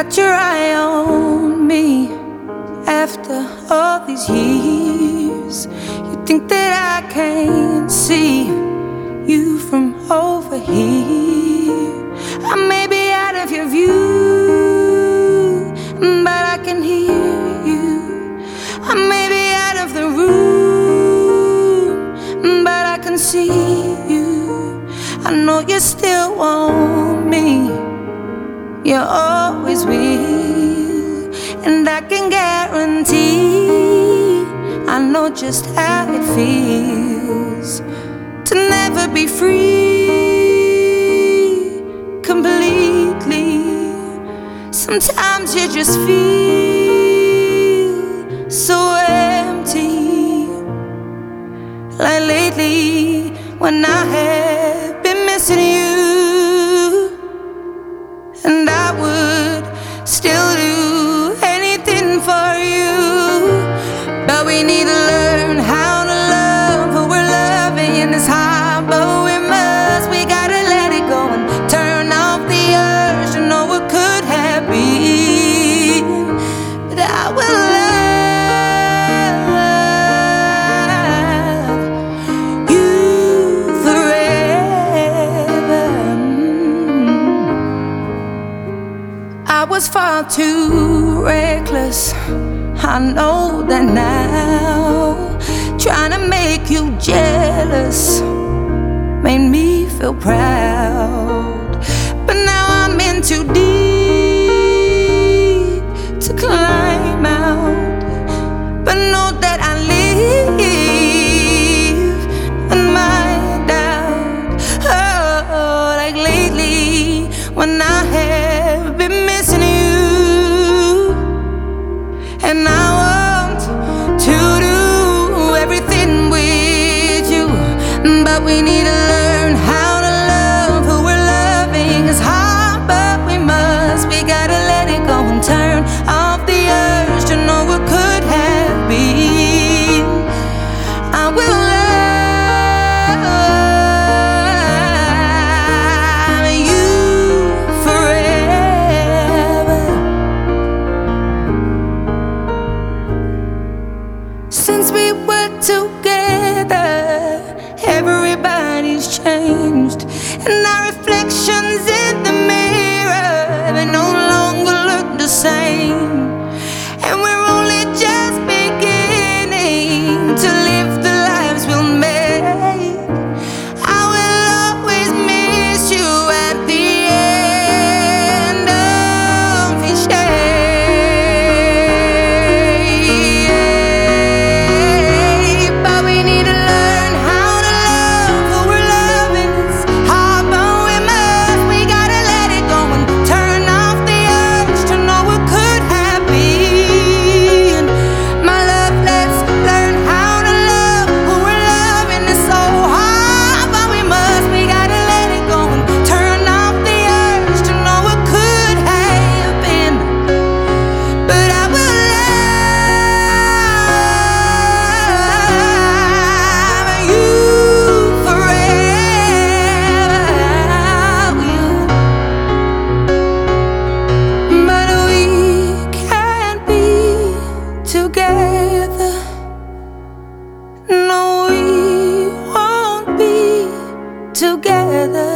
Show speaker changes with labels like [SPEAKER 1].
[SPEAKER 1] got your eye on me after all these years. You think that I can't see you from over here. I may be out of your view, but I can hear you. I may be out of the room, but I can see you. I know you still want me, you always will, and I can guarantee I know just how it feels to never be free completely. Sometimes you just feel so empty, like lately when I have been missing you. And I would still do anything for you, but we need to learn how to love who we're loving in this hard, but we gotta let it go and turn off the urge to know what could have been. But I will love you forever. I was far too reckless, I know that now. Trying to make you jealous made me feel proud, but now I'm in too deep to climb out. But know that I live in my doubt. Oh, like lately when I have been missing you, and I want to do everything with you, but we need to learn how to love who we're loving. It's hard, but we gotta let it go and turn off the urge to know what could have been. I will love you forever. Since we were together, everybody's changed, and our reflections in the mirror, they no longer look the same. And we're only just beginning to live the lives we'll make. I will always miss you at the end of each day. But we need to learn how to love who we're loving. It's hard, but we gotta let it go and turn off the urge to know what could have been. My love, let's learn how to love who we're loving. It's so hard, but we gotta let it go and turn off the urge to know what could have been. But I will love you forever. But we can't be together. No, we won't be together.